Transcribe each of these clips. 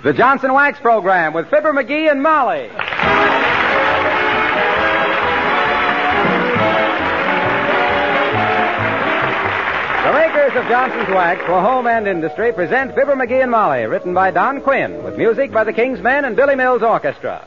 The Johnson Wax Program with Fibber McGee and Molly. The makers of Johnson's Wax for home and industry present Fibber McGee and Molly, written by Don Quinn, with music by the King's Men and Billy Mills Orchestra.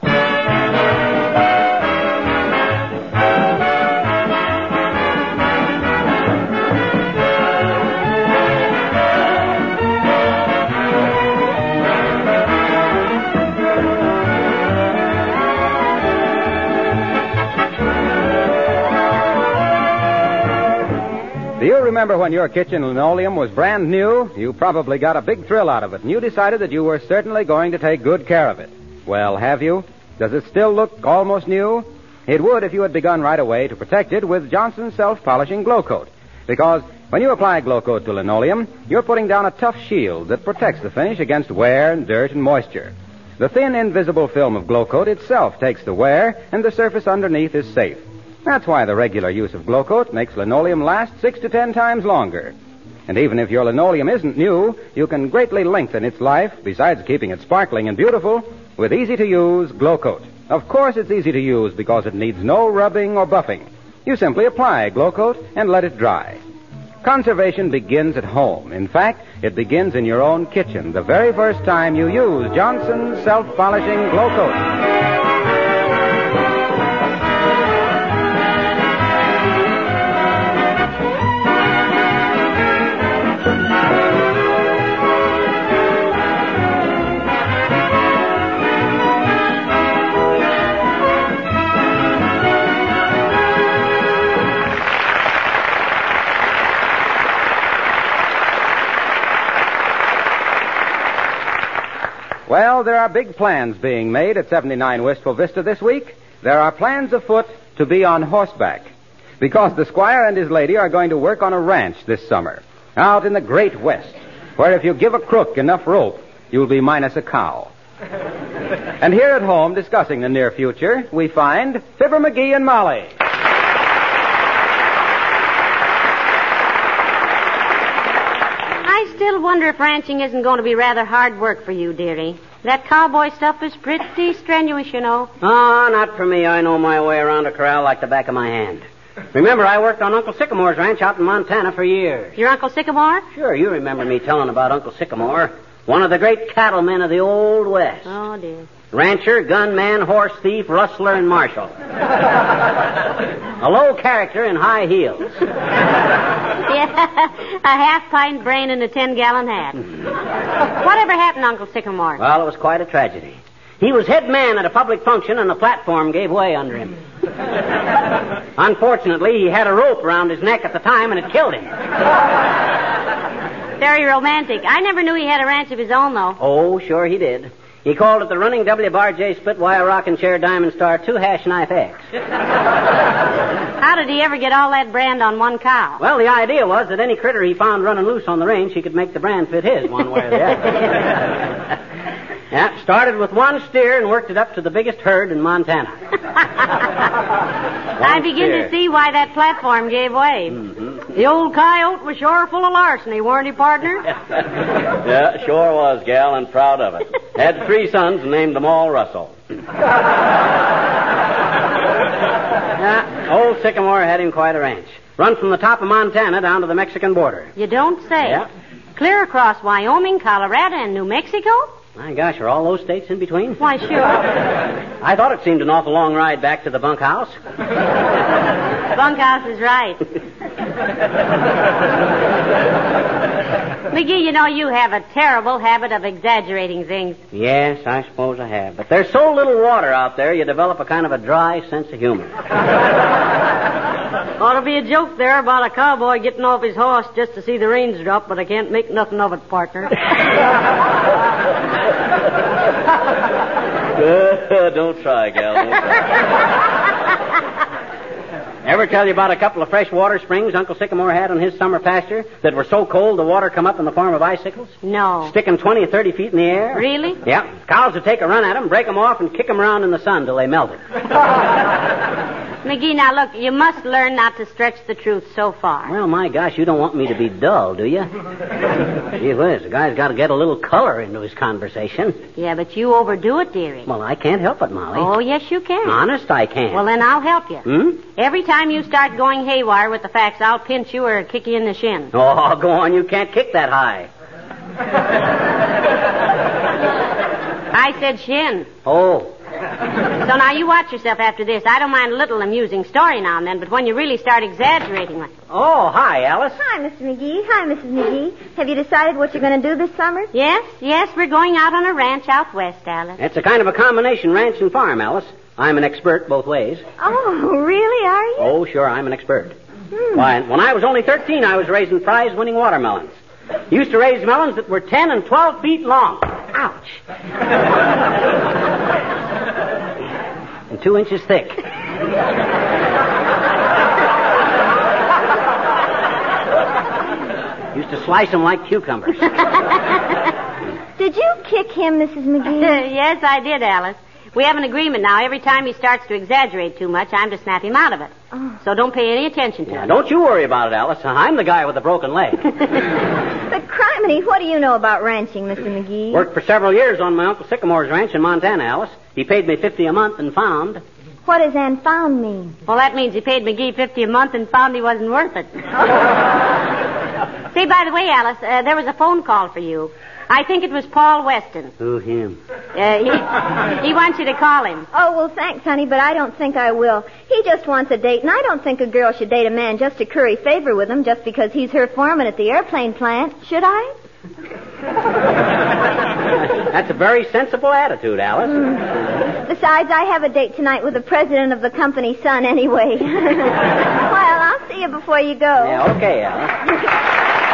Do you remember when your kitchen linoleum was brand new? You probably got a big thrill out of it, and you decided that you were certainly going to take good care of it. Well, have you? Does it still look almost new? It would if you had begun right away to protect it with Johnson's Self-Polishing Glow Coat. Because when you apply Glow Coat to linoleum, you're putting down a tough shield that protects the finish against wear and dirt and moisture. The thin, invisible film of Glow Coat itself takes the wear, and the surface underneath is safe. That's why the regular use of Glow Coat makes linoleum last 6 to 10 times longer. And even if your linoleum isn't new, you can greatly lengthen its life, besides keeping it sparkling and beautiful, with easy-to-use Glow Coat. Of course it's easy to use because it needs no rubbing or buffing. You simply apply Glow Coat and let it dry. Conservation begins at home. In fact, it begins in your own kitchen the very first time you use Johnson's Self-Polishing Glow Coat. Well, there are big plans being made at 79 Wistful Vista this week. There are plans afoot to be on horseback, because the squire and his lady are going to work on a ranch this summer, out in the Great West, where if you give a crook enough rope, you'll be minus a cow. And here at home, discussing the near future, we find Fibber McGee and Molly. I still wonder if ranching isn't going to be rather hard work for you, dearie. That cowboy stuff is pretty strenuous, you know. Oh, not for me. I know my way around a corral like the back of my hand. Remember, I worked on Uncle Sycamore's ranch out in Montana for years. Your Uncle Sycamore? Sure, you remember me telling about Uncle Sycamore. One of the great cattlemen of the Old West. Oh, dear. Rancher, gunman, horse thief, rustler, and marshal. A low character in high heels. Yeah, a half-pint brain and a 10-gallon hat. Whatever happened to Uncle Sycamore? Well, it was quite a tragedy. He was head man at a public function, and the platform gave way under him. Unfortunately, he had a rope around his neck at the time, and it killed him. Very romantic. I never knew he had a ranch of his own, though. Oh, sure he did. He called it the Running W. Bar J Split Wire Rocking Chair Diamond Star 2 Hash Knife X. How did he ever get all that brand on one cow? Well, the idea was that any critter he found running loose on the range, he could make the brand fit his one way or the other. Yeah, started with one steer and worked it up to the biggest herd in Montana. I begin to see why that platform gave way. Mm-hmm. The old coyote was sure full of larceny, weren't he, partner? Yeah, sure was, gal, and proud of it. Had 3 sons and named them all Russell. Old Sycamore had him quite a ranch. Run from the top of Montana down to the Mexican border. You don't say. Yeah. Clear across Wyoming, Colorado, and New Mexico? My gosh, are all those states in between? Why, sure. I thought it seemed an awful long ride back to the bunkhouse. Bunkhouse is right. McGee, you know you have a terrible habit of exaggerating things. Yes, I suppose I have. But there's so little water out there, you develop a kind of a dry sense of humor. Ought to be a joke there about a cowboy getting off his horse just to see the rains drop, but I can't make nothing of it, partner. Don't try, gal. Don't try. Ever tell you about a couple of fresh water springs Uncle Sycamore had on his summer pasture that were so cold the water come up in the form of icicles? No. Sticking 20 or 30 feet in the air? Really? Yeah. Cows would take a run at them, break them off, and kick them around in the sun till they melted. McGee, now look, you must learn not to stretch the truth so far. Well, my gosh, you don't want me to be dull, do you? Gee whiz, the guy's got to get a little color into his conversation. Yeah, but you overdo it, dearie. Well, I can't help it, Molly. Oh, yes, you can. Honest, I can. Well, then I'll help you. Every time you start going haywire with the facts, I'll pinch you or kick you in the shin. Oh, go on. You can't kick that high. I said shin. Oh. So now you watch yourself after this. I don't mind a little amusing story now and then, but when you really start exaggerating like... Oh, hi, Alice. Hi, Mr. McGee. Hi, Mrs. McGee. Have you decided what you're going to do this summer? Yes, we're going out on a ranch out west, Alice. It's a kind of a combination ranch and farm, Alice. I'm an expert both ways. Oh, really, are you? Oh, sure, I'm an expert. Why, when I was only 13, I was raising prize-winning watermelons. Used to raise melons that were 10 and 12 feet long. Ouch. And 2 inches thick. Used to slice them like cucumbers. Did you kick him, Mrs. McGee? Yes, I did, Alice. We have an agreement now. Every time he starts to exaggerate too much, I'm to snap him out of it. Oh. So don't pay any attention to him. Don't you worry about it, Alice. I'm the guy with the broken leg. But, criminy, what do you know about ranching, Mr. McGee? Worked for several years on my Uncle Sycamore's ranch in Montana, Alice. He paid me $50 a month and found... What does and found mean? Well, that means he paid McGee $50 a month and found he wasn't worth it. Say, by the way, Alice, there was a phone call for you. I think it was Paul Weston. Who, him? He wants you to call him. Oh, well, thanks, honey, but I don't think I will. He just wants a date, and I don't think a girl should date a man just to curry favor with him just because he's her foreman at the airplane plant. Should I? That's a very sensible attitude, Alice. Besides, I have a date tonight with the president of the company's son anyway. Well, I'll see you before you go. Yeah, okay, Alice.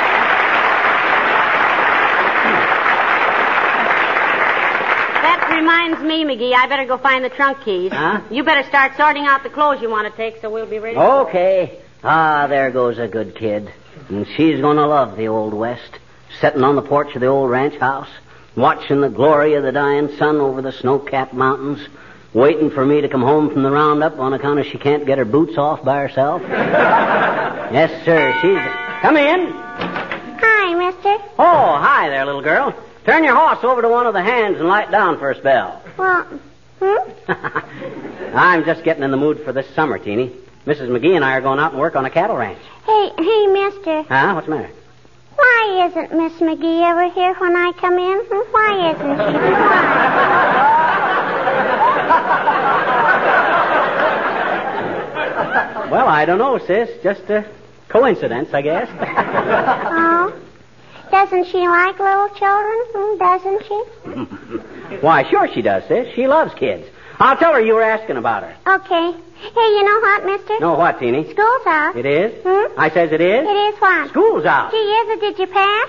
That reminds me, McGee, I better go find the trunk keys. Huh? You better start sorting out the clothes you want to take so we'll be ready. Okay. Ah, there goes a good kid. And she's going to love the Old West. Sitting on the porch of the old ranch house, watching the glory of the dying sun over the snow-capped mountains, waiting for me to come home from the roundup on account of she can't get her boots off by herself. Yes, sir, she's... Come in. Hi, mister. Oh, hi there, little girl. Turn your horse over to one of the hands and light down for a spell. Well, I'm just getting in the mood for this summer, Teeny. Mrs. McGee and I are going out and work on a cattle ranch. Hey, mister. Huh? What's the matter? Why isn't Miss McGee ever here when I come in? Why isn't she? Why? Well, I don't know, sis. Just a coincidence, I guess. Oh? Doesn't she like little children? Doesn't she? Why, sure she does, sis. She loves kids. I'll tell her you were asking about her. Okay. Hey, you know what, mister? No, what, Teeny? School's out. It is? I says it is? It is what? School's out. Gee, is it? Did you pass?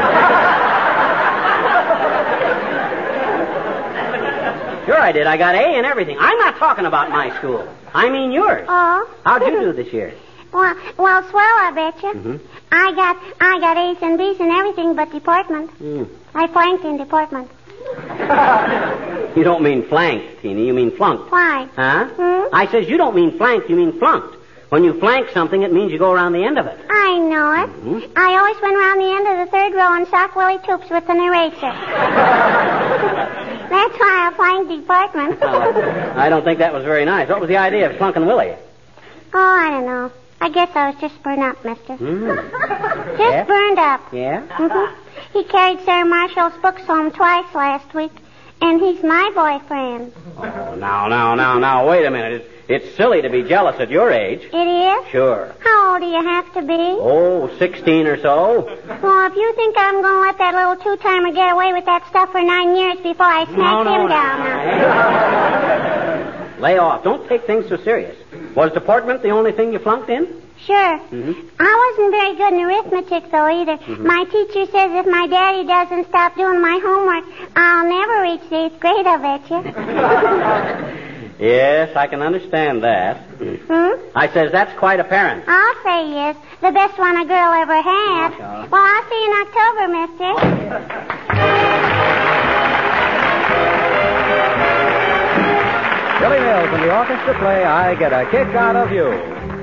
Sure I did. I got A in everything. I'm not talking about my school. I mean yours. Oh. How'd you do this year? Well, swell, I bet you. Mm-hmm. I got A's and B's and everything but deportment. I flanked in deportment. You don't mean flanked, Teeny. You mean flunked. Why? Huh? I says you don't mean flanked. You mean flunked. When you flank something, it means you go around the end of it. I know it. Mm-hmm. I always went around the end of the third row and sock Willie Toops with an eraser. That's why I flanked deportment. I don't think that was very nice. What was the idea of flunking Willie? Oh, I don't know. I guess I was just burned up, mister. Just Yeah? burned up. Yeah? Mm-hmm. He carried Sarah Marshall's books home twice last week, and he's my boyfriend. Oh, now, wait a minute. It's silly to be jealous at your age. It is? Sure. How old do you have to be? Oh, 16 or so. Well, if you think I'm going to let that little two-timer get away with that stuff for 9 years before I smack him down. Lay off. Don't take things so serious. Was deportment the only thing you flunked in? Sure. Mm-hmm. I wasn't very good in arithmetic, though, either. Mm-hmm. My teacher says if my daddy doesn't stop doing my homework, I'll never reach the 8th grade, I bet you. Yes, I can understand that. I says that's quite apparent. I'll say yes. The best one a girl ever had. Okay. Well, I'll see you in October, mister. Billy Mills and the orchestra play I Get a Kick Out of You.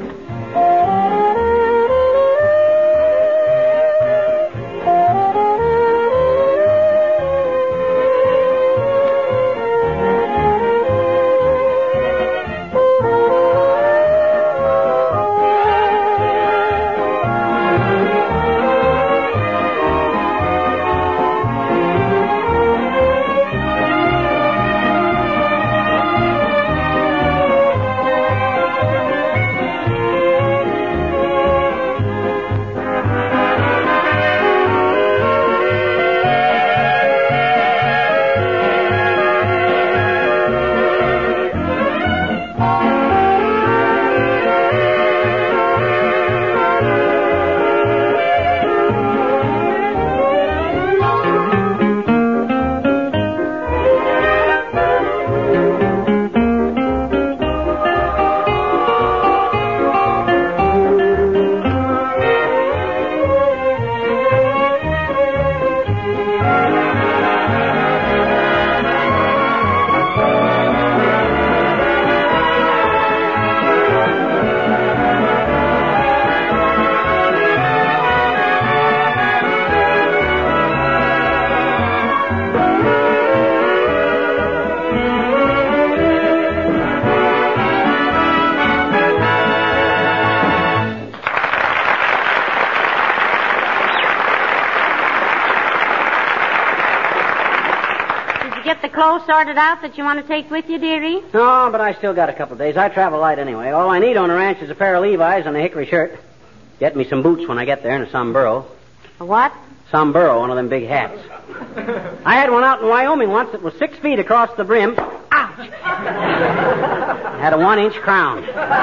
Get the clothes sorted out that you want to take with you, dearie? No, but I still got a couple of days. I travel light anyway. All I need on the ranch is a pair of Levi's and a hickory shirt. Get me some boots when I get there and a sombrero. A what? Sombrero, one of them big hats. I had one out in Wyoming once that was 6 feet across the brim. Ouch! It had a 1-inch crown.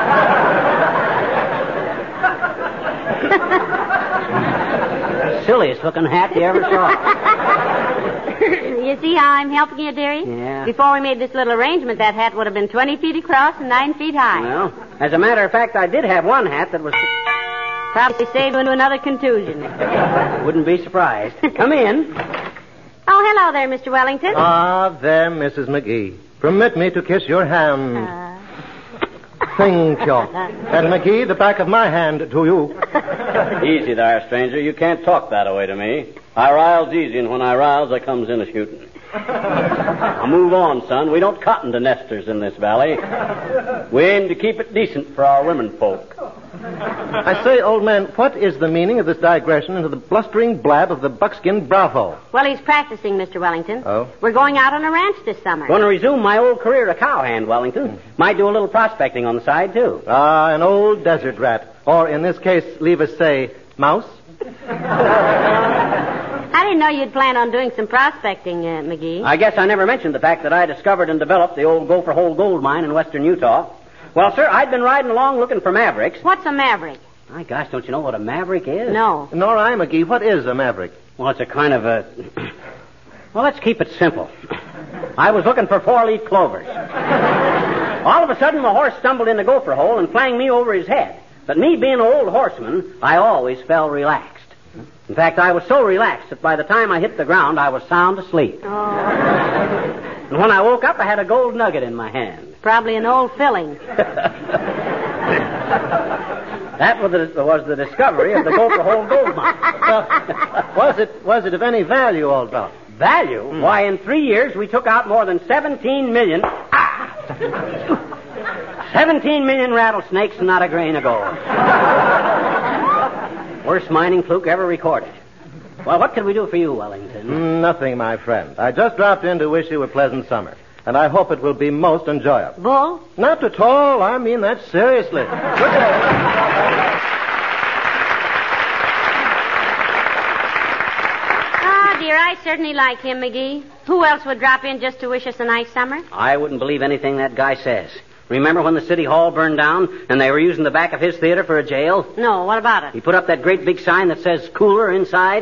Silliest looking hat you ever saw. You see how I'm helping you, dearie? Yeah. Before we made this little arrangement, that hat would have been 20 feet across and 9 feet high. Well, as a matter of fact, I did have one hat that was... Probably saved you another contusion. Wouldn't be surprised. Come in. Oh, hello there, Mr. Wellington. Ah, there, Mrs. McGee. Permit me to kiss your hand. Thank you. And, McGee, the back of my hand to you. Easy there, stranger. You can't talk that way to me. I riles easy, and when I riles, I comes in a-shooting. Now move on, son. We don't cotton to nesters in this valley. We aim to keep it decent for our women folk. I say, old man, what is the meaning of this digression into the blustering blab of the buckskin bravo? Well, he's practicing, Mr. Wellington. Oh? We're going out on a ranch this summer. Going to resume my old career of cowhand, Wellington. Might do a little prospecting on the side, too. Ah, an old desert rat. Or, in this case, leave us say, mouse. I didn't know you'd plan on doing some prospecting, McGee. I guess I never mentioned the fact that I discovered and developed the old Gopher Hole gold mine in western Utah. Well, sir, I'd been riding along looking for mavericks. What's a maverick? My gosh, don't you know what a maverick is? No. Nor I, McGee. What is a maverick? Well, it's a kind of a... Well, let's keep it simple. I was looking for 4-leaf clovers. All of a sudden, my horse stumbled in the Gopher Hole and flanged me over his head. But me being an old horseman, I always felt relaxed. In fact, I was so relaxed that by the time I hit the ground, I was sound asleep. Oh. And when I woke up, I had a gold nugget in my hand. Probably an old filling. That was the discovery of the Gopher Hole gold mine. Was it of any value, old fellow? Value? Mm. Why, in 3 years, we took out more than 17 million... 17 million rattlesnakes and not a grain of gold. Worst mining fluke ever recorded. Well, what can we do for you, Wellington? Nothing, my friend. I just dropped in to wish you a pleasant summer. And I hope it will be most enjoyable. Bull? Not at all. I mean that seriously. Good day. Ah, dear, I certainly like him, McGee. Who else would drop in just to wish us a nice summer? I wouldn't believe anything that guy says. Remember when the city hall burned down and they were using the back of his theater for a jail? No, what about it? He put up that great big sign that says cooler inside.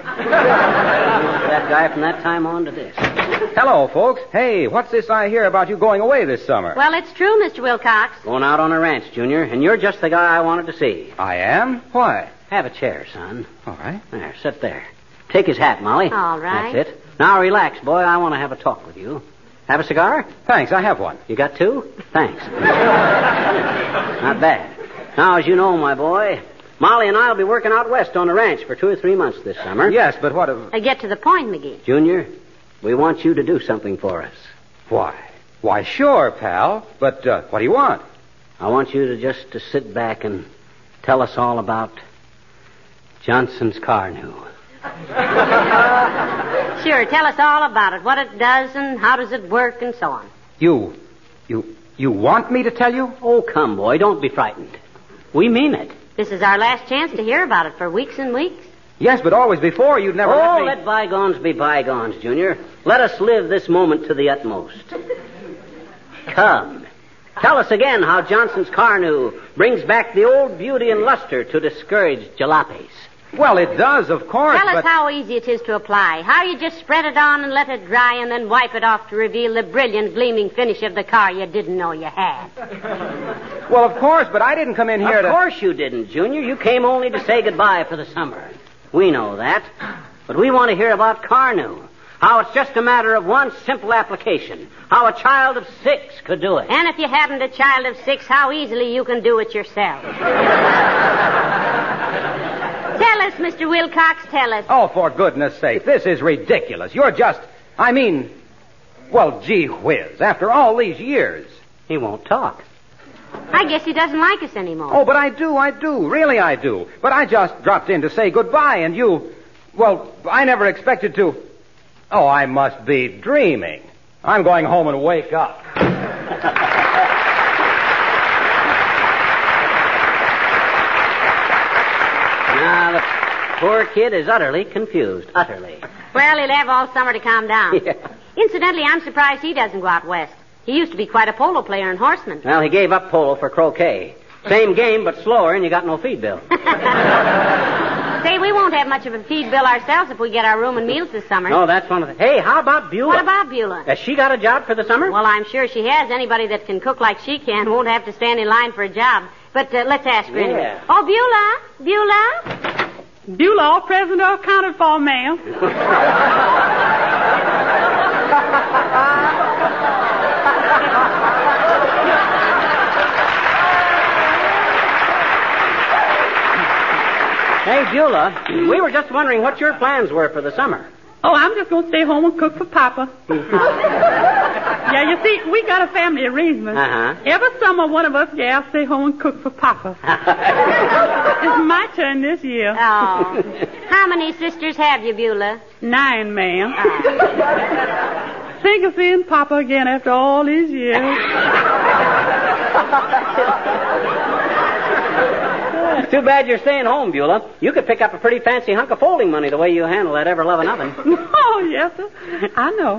That guy from that time on to this. Hello, folks. Hey, what's this I hear about you going away this summer? Well, it's true, Mr. Wilcox. Going out on a ranch, Junior, and you're just the guy I wanted to see. I am? Why? Have a chair, son. All right. There, sit there. Take his hat, Molly. All right. That's it. Now relax, boy. I want to have a talk with you. Have a cigar? Thanks, I have one. You got two? Thanks. Not bad. Now, as you know, my boy, Molly and I will be working out west on the ranch for 2 or 3 months this summer. Yes, but what if... Get to the point, McGee. Junior, we want you to do something for us. Why? Why, sure, pal. But what do you want? I want you to sit back and tell us all about Johnson's Carnu. Sure, tell us all about it, what it does and how does it work and so on. You want me to tell you? Oh, come, boy, don't be frightened. We mean it. This is our last chance to hear about it for weeks and weeks. Yes, but always before you'd never let me... let bygones be bygones, Junior. Let us live this moment to the utmost. Come. Tell us again how Johnson's Carnu brings back the old beauty and luster to discourage jalopies. Well, it does, of course, Tell us how easy it is to apply. How you just spread it on and let it dry and then wipe it off to reveal the brilliant, gleaming finish of the car you didn't know you had. Well, of course, but I didn't come in here Of course you didn't, Junior. You came only to say goodbye for the summer. We know that. But we want to hear about Carnu. How it's just a matter of one simple application. How a child of 6 could do it. And if you haven't a child of 6, how easily you can do it yourself. Tell us, Mr. Wilcox, tell us. Oh, for goodness sake, this is ridiculous. You're just... well, gee whiz, after all these years. He won't talk. I guess he doesn't like us anymore. Oh, but I do. Really, I do. But I just dropped in to say goodbye, and you... Well, I never expected to... Oh, I must be dreaming. I'm going home and wake up. Now, the poor kid is utterly confused. Utterly. Well, he'll have all summer to calm down. Yeah. Incidentally, I'm surprised he doesn't go out west. He used to be quite a polo player and horseman. Well, he gave up polo for croquet. Same game, but slower, and you got no feed bill. Say, we won't have much of a feed bill ourselves if we get our room and meals this summer. No, that's one of the... Hey, how about Beulah? What about Beulah? Has she got a job for the summer? Well, I'm sure she has. Anybody that can cook like she can won't have to stand in line for a job. But let's ask her anyway. Oh, Beulah? Beulah, all present or accounted for, ma'am. Hey, Beulah, we were just wondering what your plans were for the summer. Oh, I'm just going to stay home and cook for Papa. Yeah, you see, we got a family arrangement. Uh-huh. Every summer, one of us gals stay home and cook for Papa. It's my turn this year. Oh. How many sisters have you, Beulah? 9, ma'am. Think of seeing Papa again after all these years. Too bad you're staying home, Beulah. You could pick up a pretty fancy hunk of folding money the way you handle that ever-loving oven. Oh, yes, sir. I know.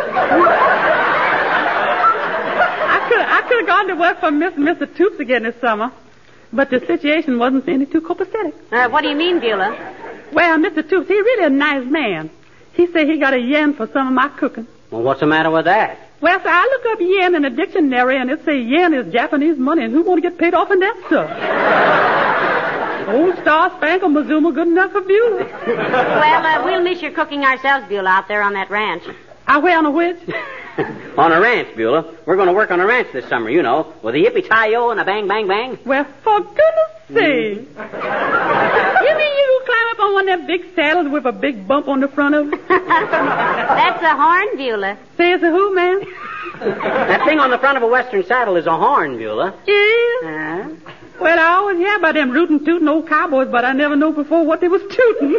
I could have gone to work for Mr. Toops again this summer, but the situation wasn't any too copacetic. What do you mean, Beulah? Well, Mr. Toops, he's really a nice man. He said he got a yen for some of my cooking. Well, what's the matter with that? Well, sir, I look up yen in a dictionary, and it says yen is Japanese money, and who want to get paid off in that stuff? Old Star Spangled Mazuma good enough for Beulah. Well, we'll miss your cooking ourselves, Beulah, out there on that ranch. Where on a which? On a ranch, Beulah. We're going to work on a ranch this summer, you know, with a yippee-tie-yo and a bang-bang-bang. Well, for goodness sake. You mean you climb up on one of them big saddles with a big bump on the front of it? That's a horn, Beulah. Say it's a who, man? That thing on the front of a western saddle is a horn, Beulah. Yeah? Well, I always hear about them rootin' tootin' old cowboys, but I never knew before what they was tootin'.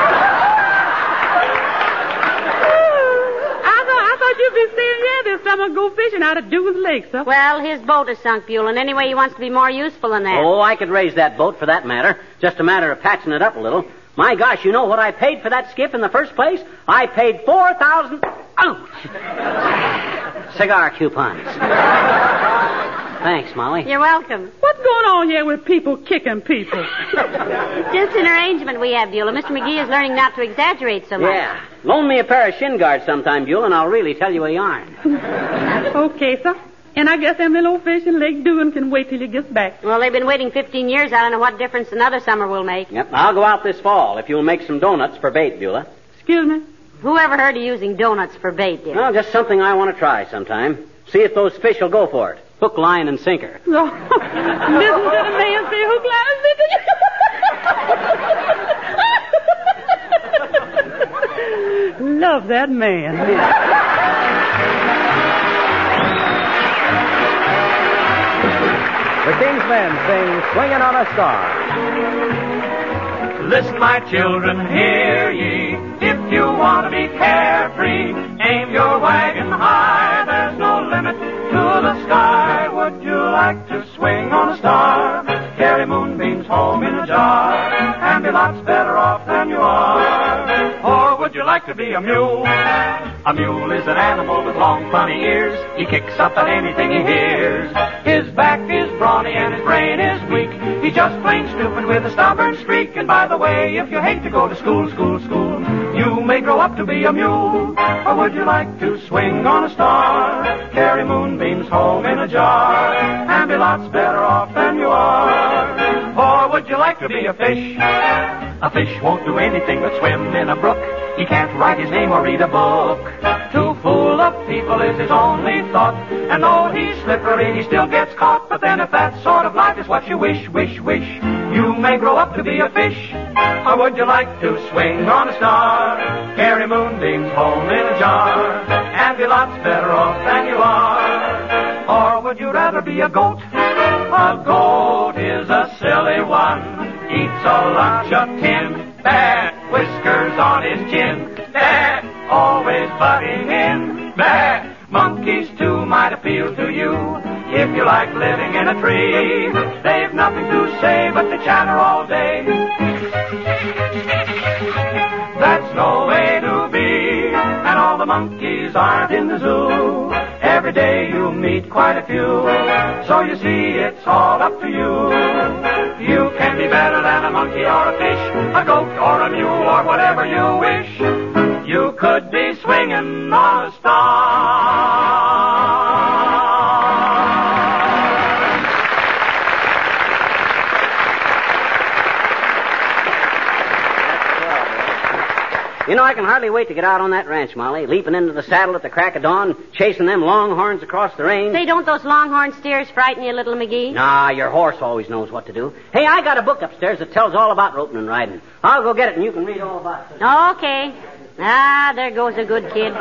I thought you'd be staying here this summer and go fishing out at Dewey's Lake, sir. Well, his boat is sunk, Beulah, and anyway, he wants to be more useful than that. Oh, I could raise that boat for that matter. Just a matter of patching it up a little. My gosh, you know what I paid for that skiff in the first place? I paid $4,000... Ouch! Cigar coupons. Thanks, Molly. You're welcome. What's going on here with people kicking people? Just an arrangement we have, Beulah. Mr. McGee is learning not to exaggerate so much. Yeah. Loan me a pair of shin guards sometime, Beulah, and I'll really tell you a yarn. Okay, sir. And I guess them little old fish in Lake Dewin can wait till he gets back. Well, they've been waiting 15 years. I don't know what difference another summer will make. Yep. I'll go out this fall if you'll make some donuts for bait, Beulah. Excuse me? Who ever heard of using donuts for bait, dear? Well, just something I want to try sometime. See if those fish will go for it. Hook, line, and sinker. No. Listen to the man say hook, line, and sinker. Love that man. The King's Men sing Swingin' on a Star. Listen, my children, hear ye. If you want to be carefree, aim your wagon high. There's no limit to the sky. Would you like to swing on a star? Carry moonbeams home in a jar and be lots better off than you are. Or would you like to be a mule? A mule is an animal with long, funny ears. He kicks up at anything he hears. His back is brawny and his brain is weak. He's just plain stupid with a stubborn streak. And by the way, if you hate to go to school, you may grow up to be a mule. Or would you like to swing on a star? Carry moonbeams home in a jar and be lots better off than you are. Or would you like to be a fish? A fish won't do anything but swim in a brook. He can't write his name or read a book. To fool the people is his only thought. And though he's slippery, he still gets caught. But then if that sort of life is what you wish, you may grow up to be a fish. Or would you like to swing on a star? Carry moonbeams home in a jar and be lots better off than you are. Or would you rather be a goat? A goat is a silly one. Eats a lunch of tin. Bad whiskers on his chin. Bad, always butting in. Bad, monkeys too might appeal to you. If you like living in a tree, they've nothing to say but to chatter all day. That's no way to be, and all the monkeys aren't in the zoo. Every day you'll meet quite a few, so you see it's all up to you. You can be better than a monkey or a fish, a goat or a mule or whatever you wish. You could be swinging on a star. You know, I can hardly wait to get out on that ranch, Molly. Leaping into the saddle at the crack of dawn, chasing them longhorns across the range. Say, don't those longhorn steers frighten you, little McGee? Nah, your horse always knows what to do. Hey, I got a book upstairs that tells all about roping and riding. I'll go get it and you can read all about it. Okay. Ah, there goes a good kid.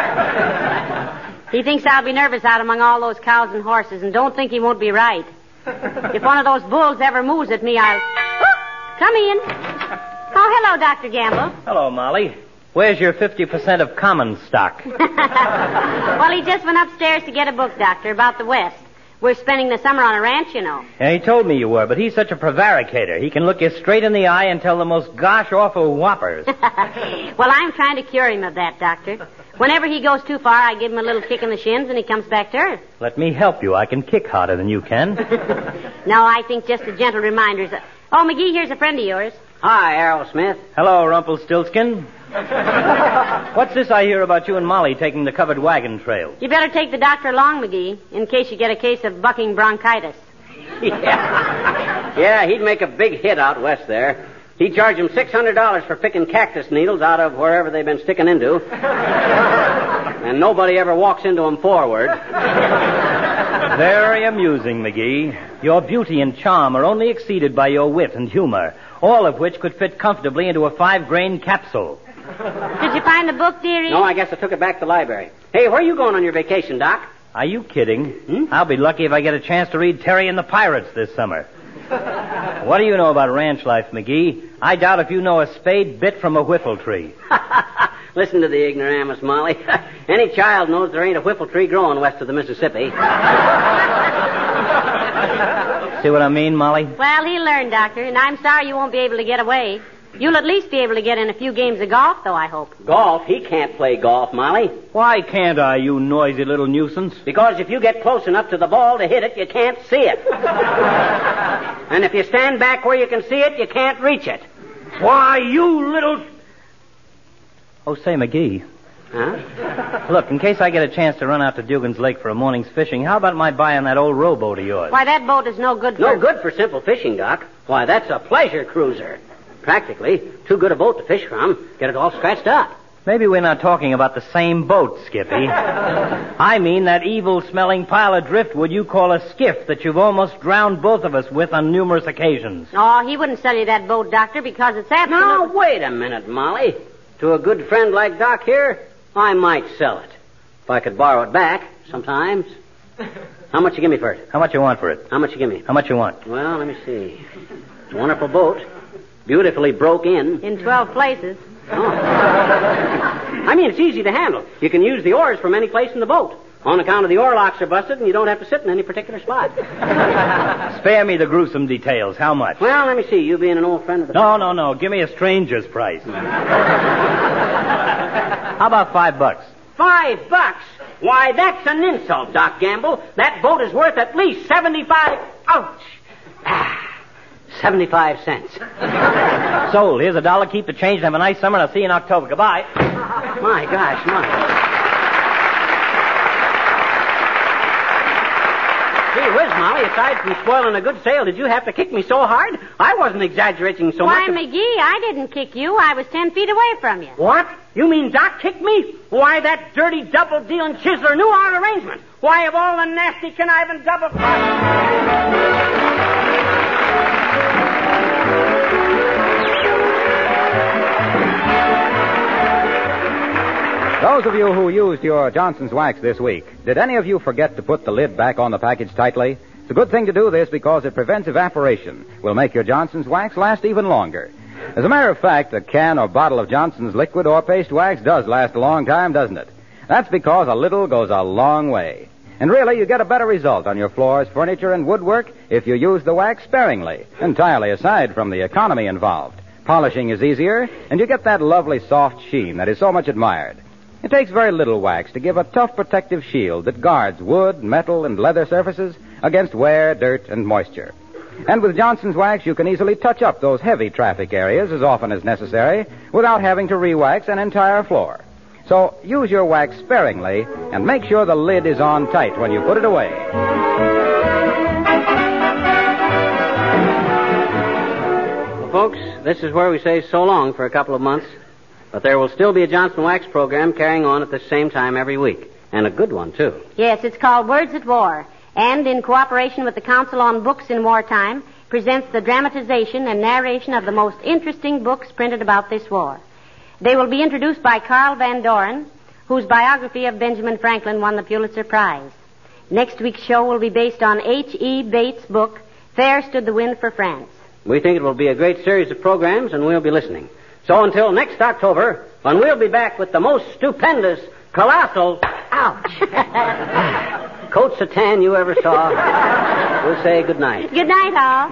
He thinks I'll be nervous out among all those cows and horses, and don't think he won't be right. If one of those bulls ever moves at me, I'll... Oh, come in. Oh, hello, Dr. Gamble. Hello, Molly. Where's your 50% of common stock? Well, he just went upstairs to get a book, Doctor, about the West. We're spending the summer on a ranch, you know. Yeah, he told me you were, but he's such a prevaricator. He can look you straight in the eye and tell the most gosh-awful whoppers. Well, I'm trying to cure him of that, Doctor. Whenever he goes too far, I give him a little kick in the shins and he comes back to earth. Let me help you. I can kick harder than you can. No, I think just a gentle reminder. Oh, McGee, here's a friend of yours. Hi, Errol Smith. Hello, Rumpelstiltskin. What's this I hear about you and Molly taking the covered wagon trail? You better take the doctor along, McGee, in case you get a case of bucking bronchitis. Yeah, he'd make a big hit out west there. He'd charge him $600 for picking cactus needles out of wherever they've been sticking into. And nobody ever walks into them forward. Very amusing, McGee. Your beauty and charm are only exceeded by your wit and humor, all of which could fit comfortably into a 5-grain capsule. Did you find the book, dearie? No, I guess I took it back to the library. Hey, where are you going on your vacation, Doc? Are you kidding? I'll be lucky if I get a chance to read Terry and the Pirates this summer. What do you know about ranch life, McGee? I doubt if you know a spade bit from a whiffle tree. Listen to the ignoramus, Molly. Any child knows there ain't a whiffle tree growing west of the Mississippi. See what I mean, Molly? Well, he'll learn, Doctor, and I'm sorry you won't be able to get away. You'll at least be able to get in a few games of golf, though, I hope. Golf? He can't play golf, Molly. Why can't I, you noisy little nuisance? Because if you get close enough to the ball to hit it, you can't see it. And if you stand back where you can see it, you can't reach it. Why, you little... Oh, say, McGee. Huh? Look, in case I get a chance to run out to Dugan's Lake for a morning's fishing, how about my buying that old rowboat of yours? Why, that boat is no good for... No good for simple fishing, Doc. Why, that's a pleasure cruiser. Practically, too good a boat to fish from. Get it all scratched up. Maybe we're not talking about the same boat, Skippy. I mean that evil-smelling pile of driftwood you call a skiff that you've almost drowned both of us with on numerous occasions. Oh, he wouldn't sell you that boat, Doctor, because it's absolute... Now, wait a minute, Molly. To a good friend like Doc here, I might sell it. If I could borrow it back, sometimes. How much you give me for it? How much you want for it? How much you give me? How much you want? Well, let me see. It's a wonderful boat. Beautifully broke in. In 12 places. Oh. I mean, it's easy to handle. You can use the oars from any place in the boat. On account of the oar locks are busted, and you don't have to sit in any particular spot. Spare me the gruesome details. How much? Well, let me see. You being an old friend of the... No. Give me a stranger's price. How about $5? $5? Why, that's an insult, Doc Gamble. That boat is worth at least 75... Ouch! 75 cents. Sold. Here's $1. Keep the change and have a nice summer, and I'll see you in October. Goodbye. My gosh, my... Gee whiz, Molly, aside from spoiling a good sale, did you have to kick me so hard? I wasn't exaggerating so Why, much. McGee, I didn't kick you. I was 10 feet away from you. What? You mean Doc kicked me? Why, that dirty double-dealing chiseler knew our arrangement. Why, of all the nasty, conniving double... Those of you who used your Johnson's wax this week, did any of you forget to put the lid back on the package tightly? It's a good thing to do this because it prevents evaporation. Will make your Johnson's wax last even longer. As a matter of fact, a can or bottle of Johnson's liquid or paste wax does last a long time, doesn't it? That's because a little goes a long way. And really, you get a better result on your floors, furniture, and woodwork if you use the wax sparingly, entirely aside from the economy involved. Polishing is easier, and you get that lovely soft sheen that is so much admired. It takes very little wax to give a tough protective shield that guards wood, metal, and leather surfaces against wear, dirt, and moisture. And with Johnson's wax, you can easily touch up those heavy traffic areas as often as necessary without having to re-wax an entire floor. So use your wax sparingly and make sure the lid is on tight when you put it away. Well, folks, this is where we say so long for a couple of months. But there will still be a Johnson Wax program carrying on at the same time every week. And a good one, too. Yes, it's called Words at War. And in cooperation with the Council on Books in Wartime, presents the dramatization and narration of the most interesting books printed about this war. They will be introduced by Carl Van Doren, whose biography of Benjamin Franklin won the Pulitzer Prize. Next week's show will be based on H.E. Bates' book, Fair Stood the Wind for France. We think it will be a great series of programs, and we'll be listening. So until next October, when we'll be back with the most stupendous, colossal... Ouch! Coat Satan you ever saw, we'll say good night. Good night, all.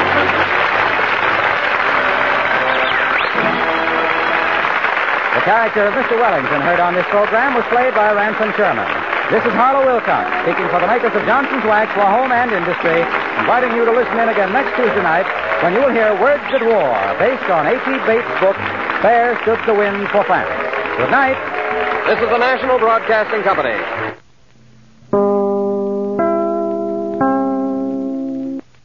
The character of Mr. Wellington heard on this program was played by Ransom Sherman. This is Harlow Wilcox, speaking for the makers of Johnson's Wax for home and industry, inviting you to listen in again next Tuesday night when you will hear Words at War, based on H.E. Bates' book, Fair Stood the Wind for France. Good night. This is the National Broadcasting Company.